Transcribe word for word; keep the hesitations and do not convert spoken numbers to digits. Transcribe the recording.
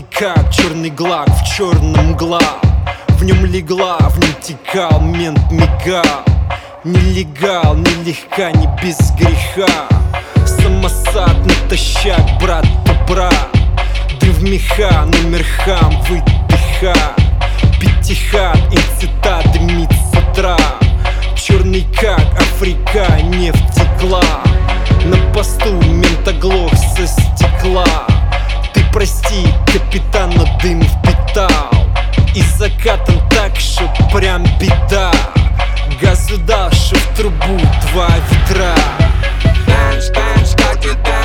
Черный как черный глак в черном мгла. В нем легла, в нем текал, мент мигал. Нелегал, нелегка, не без греха. Самосад натощак, брат по брат. Дым в меха, номер хам, выдыха. Пятихат, инцита, дымит с утра. Черный как Африка, нефть текла. На посту мент оглох со стекла. Ты прости, капитан, но дым впитал. И закатан так, что прям беда. Газу дал, что в трубу два ведра. Dance, dance, как и dance.